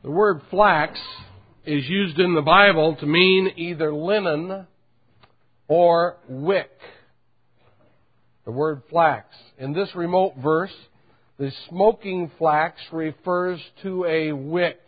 The word flax is used in the Bible to mean either linen or wick. The word flax. In this remote verse, the smoking flax refers to a wick.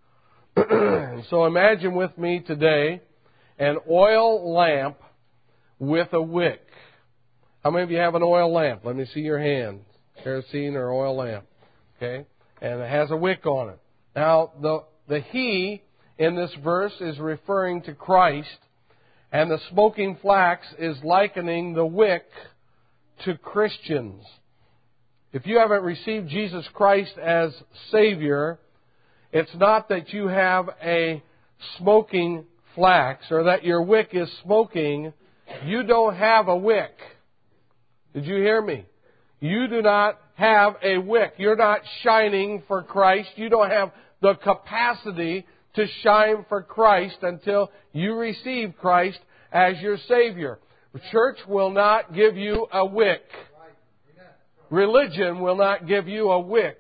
So imagine with me today an oil lamp with a wick. How many of you have an oil lamp? Let me see your hand. Kerosene or oil lamp. Okay? And it has a wick on it. Now, the he in this verse is referring to Christ, and the smoking flax is likening the wick to Christians. If you haven't received Jesus Christ as Savior, it's not that you have a smoking flax or that your wick is smoking. You don't have a wick. Did you hear me? You do not have a wick. You're not shining for Christ. You don't have the capacity to shine for Christ until you receive Christ as your Savior. The church will not give you a wick. Religion will not give you a wick.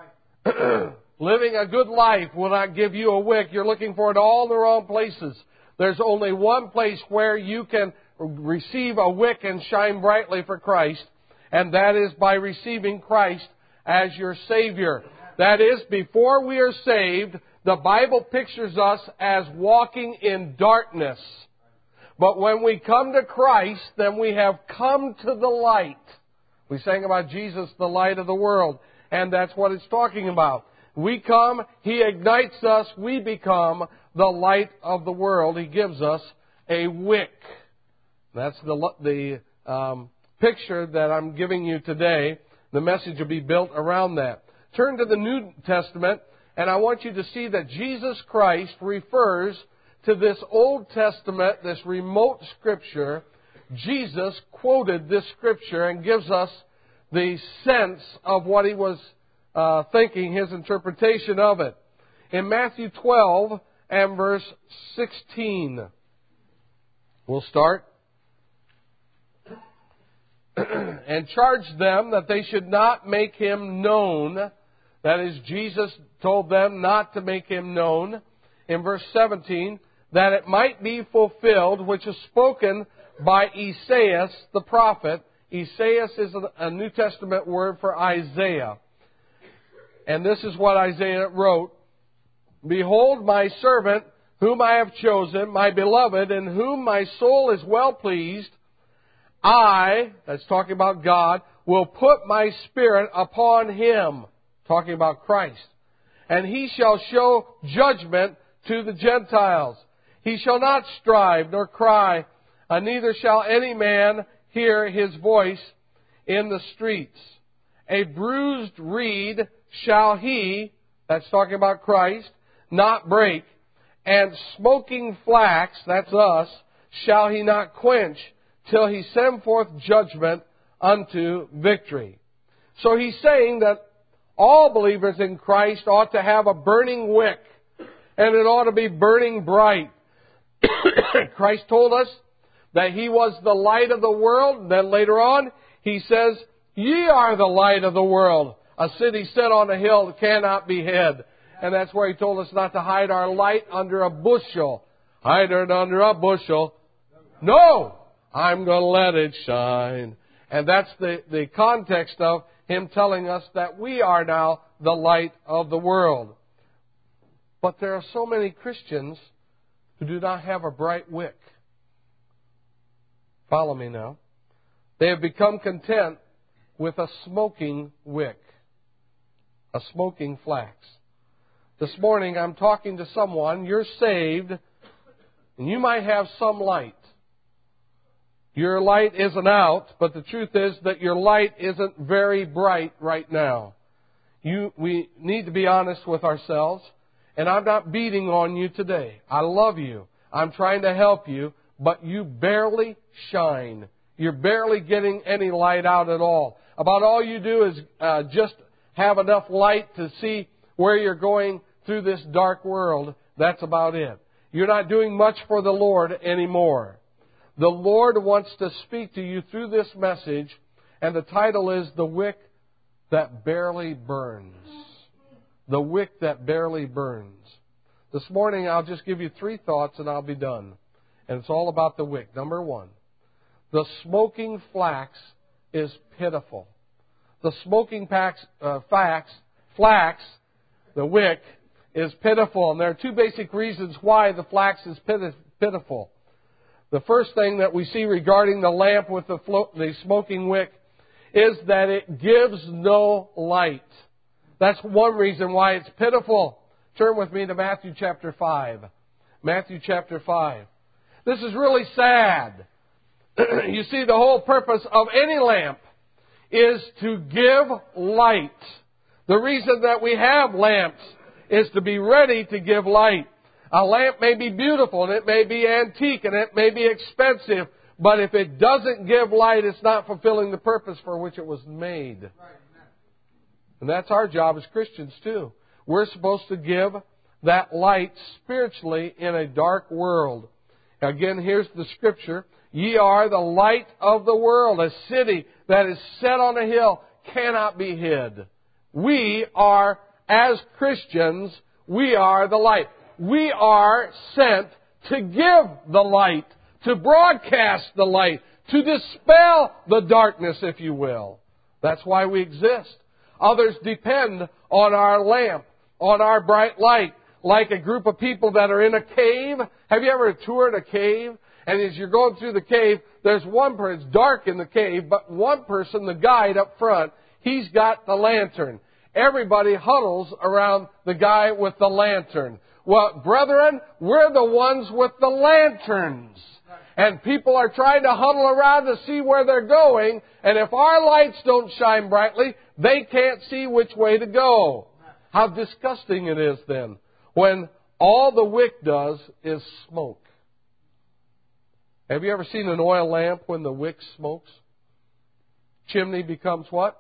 Living a good life will not give you a wick. You're looking for it all in the wrong places. There's only one place where you can receive a wick and shine brightly for Christ, and that is by receiving Christ as your Savior. That is, before we are saved, the Bible pictures us as walking in darkness. But when we come to Christ, then we have come to the light. We sang about Jesus, the light of the world, and that's what it's talking about. We come, He ignites us, we become the light of the world. He gives us a wick. That's the picture that I'm giving you today. The message will be built around that. Turn to the New Testament, and I want you to see that Jesus Christ refers to this Old Testament, this remote Scripture. Jesus quoted this Scripture and gives us the sense of what He was thinking, His interpretation of it. In Matthew 12 and verse 16, we'll start. And charged them that they should not make Him known. That is, Jesus told them not to make Him known. In verse 17, that it might be fulfilled, which is spoken by Esaias the prophet. Esaias is a New Testament word for Isaiah. And this is what Isaiah wrote. Behold, my servant, whom I have chosen, my beloved, in whom my soul is well pleased. I, that's talking about God, will put my Spirit upon him, talking about Christ. And he shall show judgment to the Gentiles. He shall not strive nor cry, neither shall any man hear his voice in the streets. A bruised reed shall he, that's talking about Christ, not break, and smoking flax, that's us, shall he not quench, till he send forth judgment unto victory. So he's saying that all believers in Christ ought to have a burning wick, and it ought to be burning bright. Christ told us that He was the light of the world. And then later on, He says, ye are the light of the world. A city set on a hill that cannot be hid. And that's where He told us not to hide our light under a bushel. Hide it under a bushel. No! I'm going to let it shine. And that's the context of Him telling us that we are now the light of the world. But there are so many Christians who do not have a bright wick. Follow me now. They have become content with a smoking wick, a smoking flax. This morning I'm talking to someone, you're saved, and you might have some light. Your light isn't out, but the truth is that your light isn't very bright right now. We need to be honest with ourselves. And I'm not beating on you today. I love you. I'm trying to help you, but you barely shine. You're barely getting any light out at all. About all you do is just have enough light to see where you're going through this dark world. That's about it. You're not doing much for the Lord anymore. The Lord wants to speak to you through this message, and the title is The Wick That Barely Burns. the wick that barely burns. This morning I'll just give you 3 thoughts and I'll be done. And it's all about the wick. Number 1, the smoking flax is pitiful. The smoking flax, the wick, is pitiful. And there are 2 basic reasons why the flax is pitiful. The first thing that we see regarding the lamp with the smoking wick is that it gives no light. That's one reason why it's pitiful. Turn with me to Matthew chapter 5. Matthew chapter 5. This is really sad. You see, the whole purpose of any lamp is to give light. The reason that we have lamps is to be ready to give light. A lamp may be beautiful and it may be antique and it may be expensive, but if it doesn't give light, it's not fulfilling the purpose for which it was made. And that's our job as Christians too. We're supposed to give that light spiritually in a dark world. Again, here's the scripture. Ye are the light of the world. A city that is set on a hill cannot be hid. We are, as Christians, we are the light. We are sent to give the light, to broadcast the light, to dispel the darkness, if you will. That's why we exist. Others depend on our lamp, on our bright light, like a group of people that are in a cave. Have you ever toured a cave? And as you're going through the cave, there's one person, it's dark in the cave, but one person, the guide up front, he's got the lantern. Everybody huddles around the guy with the lantern. Well, brethren, we're the ones with the lanterns. And people are trying to huddle around to see where they're going. And if our lights don't shine brightly, they can't see which way to go. How disgusting it is then when all the wick does is smoke. Have you ever seen an oil lamp when the wick smokes? Chimney becomes what?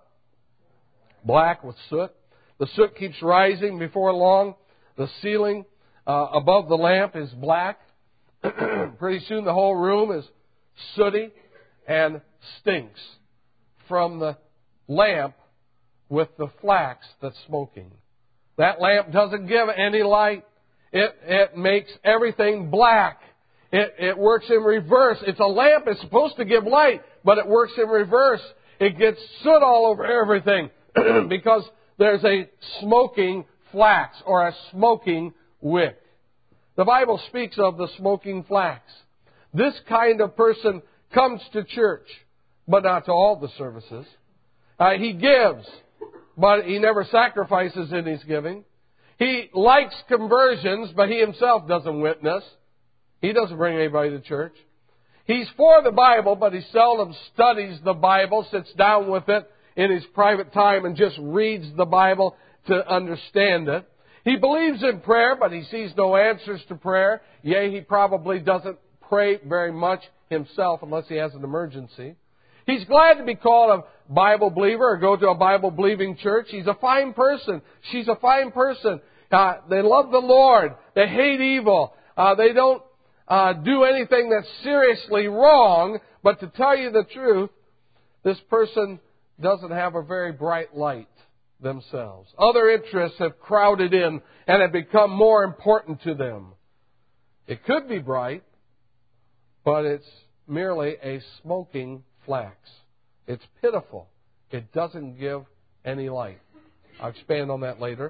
Black with soot. The soot keeps rising. Before long, the ceiling above the lamp is black. Pretty soon the whole room is sooty and stinks from the lamp with the flax that's smoking. That lamp doesn't give any light. It makes everything black. It works in reverse. It's a lamp. It's supposed to give light, but it works in reverse. It gets soot all over everything because there's a smoking flax or a smoking wick. The Bible speaks of the smoking flax. This kind of person comes to church, but not to all the services. He gives, but he never sacrifices in his giving. He likes conversions, but he himself doesn't witness. He doesn't bring anybody to church. He's for the Bible, but he seldom studies the Bible, sits down with it in his private time and just reads the Bible to understand it. He believes in prayer, but he sees no answers to prayer. Yea, he probably doesn't pray very much himself unless he has an emergency. He's glad to be called a Bible believer or go to a Bible-believing church. He's a fine person. She's a fine person. They love the Lord. They hate evil. They don't do anything that's seriously wrong. But to tell you the truth, this person doesn't have a very bright light themselves. Other interests have crowded in and have become more important to them. It could be bright, but it's merely a smoking flax. It's pitiful. It doesn't give any light. I'll expand on that later.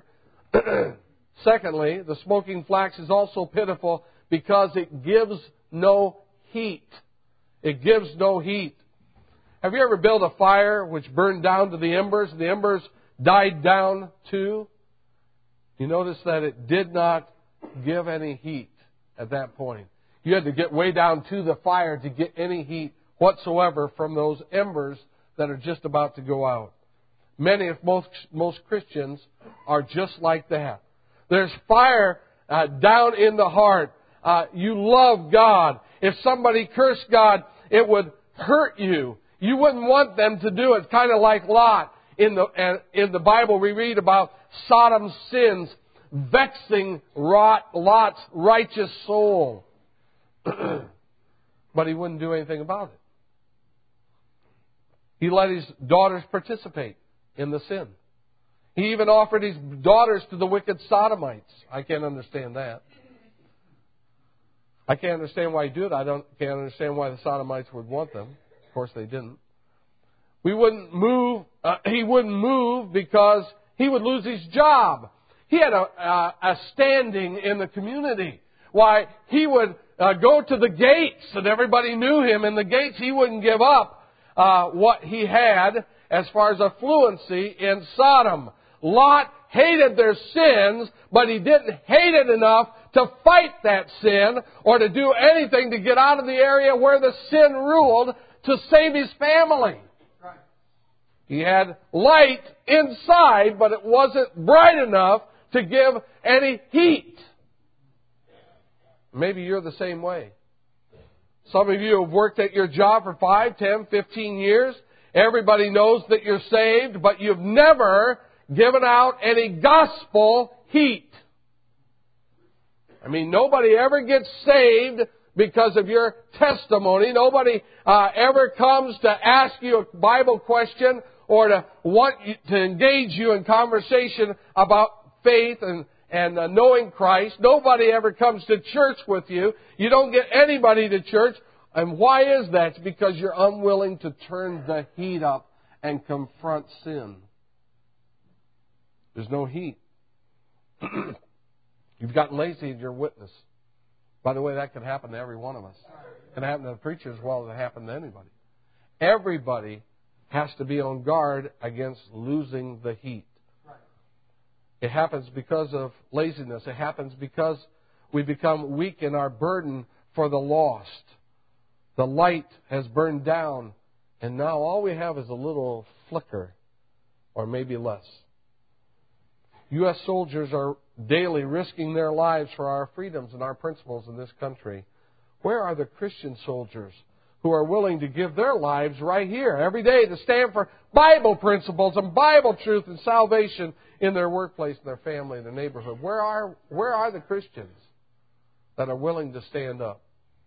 Secondly, the smoking flax is also pitiful because it gives no heat. It gives no heat. Have you ever built a fire which burned down to the embers and the embers died down too? You notice that it did not give any heat at that point. You had to get way down to the fire to get any heat whatsoever from those embers that are just about to go out. Many, if most Christians, are just like that. There's fire down in the heart. You love God. If somebody cursed God, it would hurt you. You wouldn't want them to do it. Kind of like Lot. In the Bible, we read about Sodom's sins vexing Lot's righteous soul. But he wouldn't do anything about it. He let his daughters participate in the sin. He even offered his daughters to the wicked Sodomites. I can't understand that. I can't understand why he did it. Can't understand why the Sodomites would want them. Of course, they didn't. He wouldn't move because he would lose his job. He had a standing in the community. Why, he would go to the gates, and everybody knew him in the gates. He wouldn't give up what he had as far as affluency in Sodom. Lot hated their sins, but he didn't hate it enough to fight that sin or to do anything to get out of the area where the sin ruled to save his family. Right. He had light inside, but it wasn't bright enough to give any heat. Maybe you're the same way. Some of you have worked at your job for 5, 10, 15 years. Everybody knows that you're saved, but you've never given out any gospel heat. I mean, nobody ever gets saved because of your testimony. Nobody ever comes to ask you a Bible question or to want you, to engage you in conversation about faith and knowing Christ. Nobody ever comes to church with you. You don't get anybody to church. And why is that? It's because you're unwilling to turn the heat up and confront sin. There's no heat. You've gotten lazy in your witness. By the way, that could happen to every one of us. It can happen to the preacher as well as it happened to anybody. Everybody has to be on guard against losing the heat. It happens because of laziness. It happens because we become weak in our burden for the lost. The light has burned down, and now all we have is a little flicker, or maybe less. U.S. soldiers are daily risking their lives for our freedoms and our principles in this country. Where are the Christian soldiers who are willing to give their lives right here every day to stand for Bible principles and Bible truth and salvation in their workplace, in their family, in their neighborhood? Where are the Christians that are willing to stand up?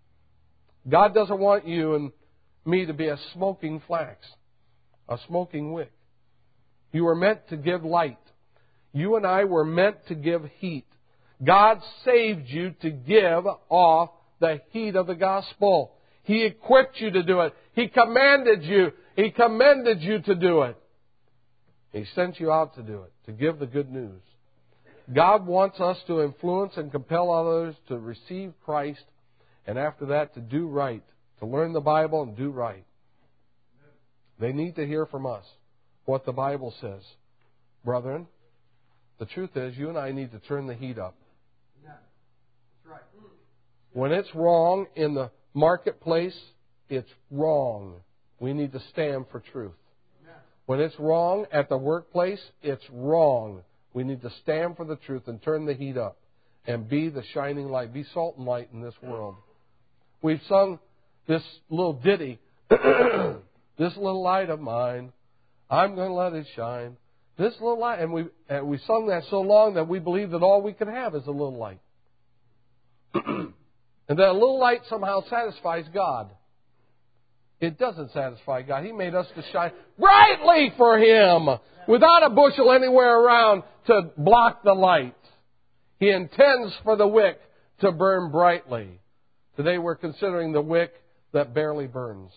God doesn't want you and me to be a smoking flax, a smoking wick. You were meant to give light. You and I were meant to give heat. God saved you to give off the heat of the gospel. He equipped you to do it. He commanded you. He commended you to do it. He sent you out to do it, to give the good news. God wants us to influence and compel others to receive Christ, and after that to do right, to learn the Bible and do right. They need to hear from us what the Bible says. Brethren, the truth is, you and I need to turn the heat up. That's right. When it's wrong in the marketplace, it's wrong. We need to stand for truth. When it's wrong at the workplace, it's wrong. We need to stand for the truth and turn the heat up and be the shining light. Be salt and light in this world. We've sung this little ditty, this little light of mine, I'm going to let it shine. This little light, and we sung that so long that we believe that all we can have is a little light. And that little light somehow satisfies God. It doesn't satisfy God. He made us to shine brightly for Him without a bushel anywhere around to block the light. He intends for the wick to burn brightly. Today we're considering the wick that barely burns.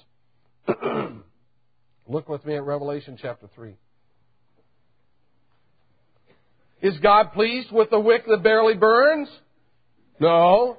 Look with me at Revelation chapter 3. Is God pleased with the wick that barely burns? No.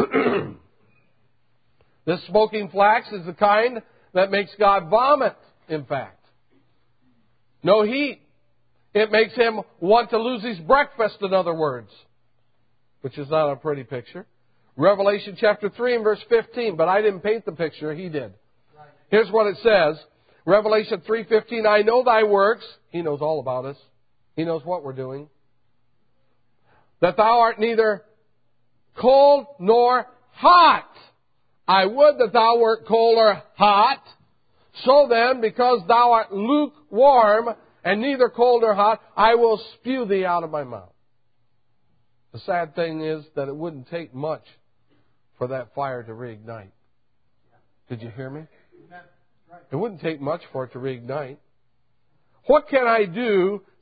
This smoking flax is the kind that makes God vomit, in fact. No heat. It makes Him want to lose His breakfast, in other words, which is not a pretty picture. Revelation chapter 3 and verse 15, but I didn't paint the picture, He did. Here's what it says. Revelation 3:15, I know thy works. He knows all about us. He knows what we're doing. That thou art neither cold nor hot. I would that thou wert cold or hot. So then, because thou art lukewarm and neither cold nor hot, I will spew thee out of my mouth. The sad thing is that it wouldn't take much for that fire to reignite. Did you hear me? It wouldn't take much for it to reignite. What can I do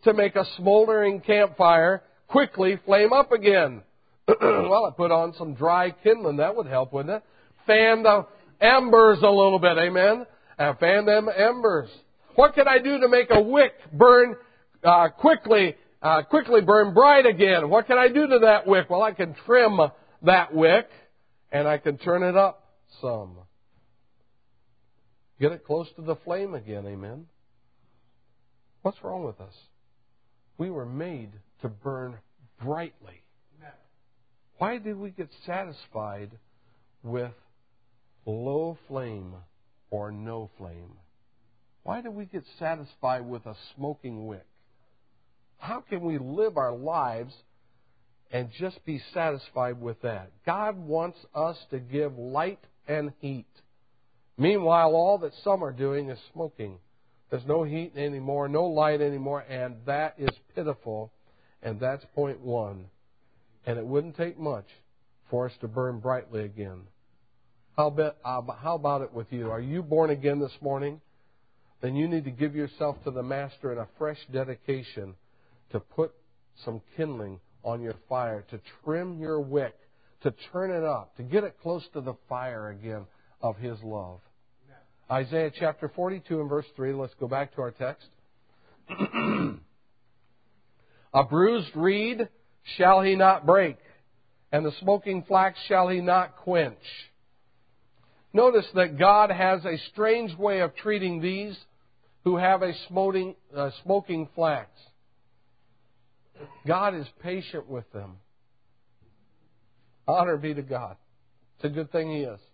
to make a smoldering campfire quickly flame up again? Well, I put on some dry kindling. That would help, wouldn't it? Fan the embers a little bit, amen? Fan them embers. What can I do to make a wick burn quickly burn bright again? What can I do to that wick? Well, I can trim that wick, and I can turn it up some. Get it close to the flame again, amen? What's wrong with us? We were made to burn brightly. Why did we get satisfied with low flame or no flame? Why do we get satisfied with a smoking wick? How can we live our lives and just be satisfied with that? God wants us to give light and heat. Meanwhile, all that some are doing is smoking. There's no heat anymore, no light anymore, and that is pitiful. And that's point one. And it wouldn't take much for us to burn brightly again. How about it with you? Are you born again this morning? Then you need to give yourself to the Master in a fresh dedication to put some kindling on your fire, to trim your wick, to turn it up, to get it close to the fire again of His love. Isaiah chapter 42 and verse 3. Let's go back to our text. A bruised reed shall he not break, and the smoking flax shall he not quench. Notice that God has a strange way of treating these who have a smoking flax. God is patient with them. Honor be to God. It's a good thing He is.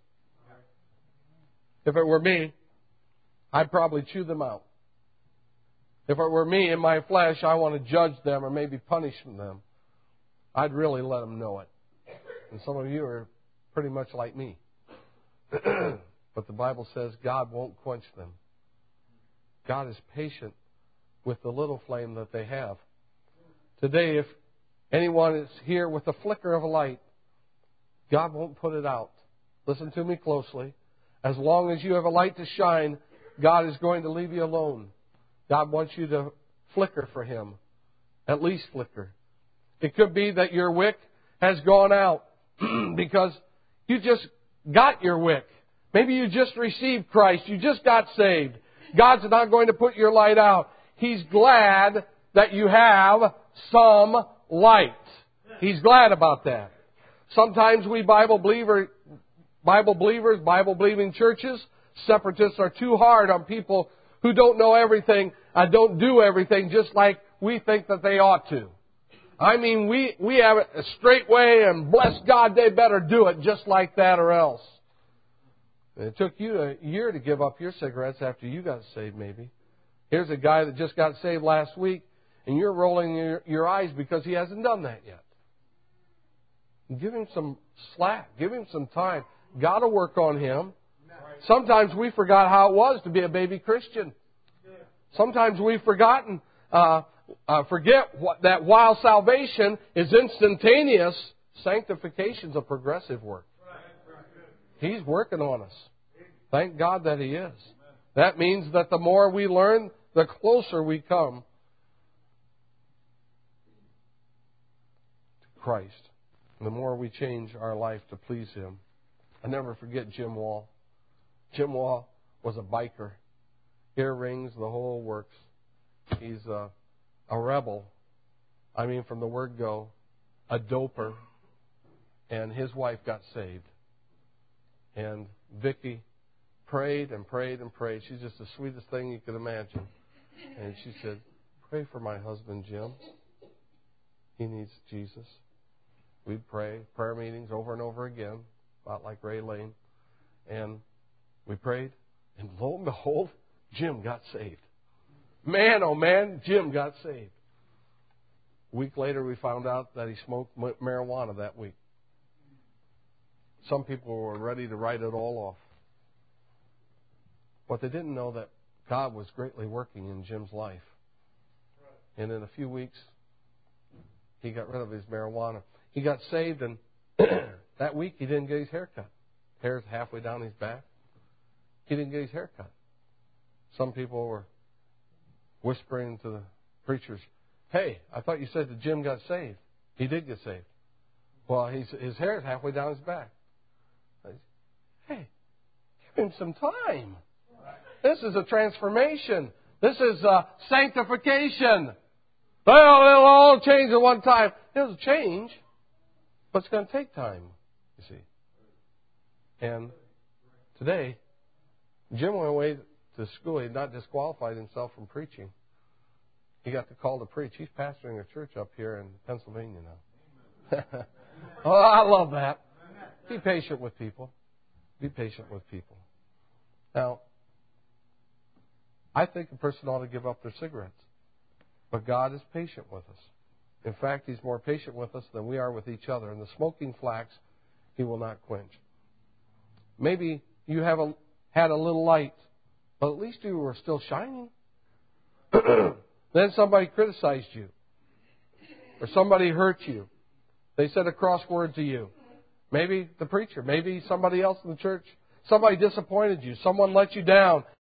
If it were me, I'd probably chew them out. If it were me in my flesh, I want to judge them or maybe punish them. I'd really let them know it. And some of you are pretty much like me. But the Bible says God won't quench them. God is patient with the little flame that they have. Today, if anyone is here with a flicker of a light, God won't put it out. Listen to me closely. As long as you have a light to shine, God is going to leave you alone. God wants you to flicker for Him. At least flicker. It could be that your wick has gone out because you just got your wick. Maybe you just received Christ. You just got saved. God's not going to put your light out. He's glad that you have some light. He's glad about that. Sometimes we Bible-believing churches, separatists are too hard on people who don't know everything and don't do everything just like we think that they ought to. I mean, we have it a straight way, and bless God, they better do it just like that or else. It took you a year to give up your cigarettes after you got saved, maybe. Here's a guy that just got saved last week, and you're rolling your eyes because he hasn't done that yet. Give him some slack. Give him some time. Got to work on him. Sometimes we forgot how it was to be a baby Christian. Sometimes we've forgotten, forget that while salvation is instantaneous, sanctification's a progressive work. He's working on us. Thank God that He is. That means that the more we learn, the closer we come to Christ. The more we change our life to please Him. I never forget Jim Wall. Jim Wall was a biker. Earrings, the whole works. He's a rebel. I mean, from the word go. A doper. And his wife got saved. And Vicki prayed and prayed and prayed. She's just the sweetest thing you could imagine. And she said, pray for my husband, Jim. He needs Jesus. We'd pray, prayer meetings over and over again, about like Ray Lane. And we prayed, and lo and behold, Jim got saved. Man, oh man, Jim got saved. A week later, we found out that he smoked marijuana that week. Some people were ready to write it all off. But they didn't know that God was greatly working in Jim's life. And in a few weeks, he got rid of his marijuana. He got saved, and that week he didn't get his hair cut. Hair's halfway down his back. He didn't get his hair cut. Some people were whispering to the preachers, Hey, I thought you said that Jim got saved. He did get saved. Well, his hair is halfway down his back. Hey, give him some time. This is a transformation. This is sanctification. Well, it'll all change at one time. It'll change, but it's going to take time, you see. And today, Jim went away to school. He had not disqualified himself from preaching. He got the call to preach. He's pastoring a church up here in Pennsylvania now. Oh, I love that. Be patient with people. Be patient with people. Now, I think a person ought to give up their cigarettes. But God is patient with us. In fact, He's more patient with us than we are with each other. And the smoking flax, He will not quench. Maybe you have had a little light, but at least you were still shining. Then somebody criticized you. Or somebody hurt you. They said a cross word to you. Maybe the preacher. Maybe somebody else in the church. Somebody disappointed you. Someone let you down.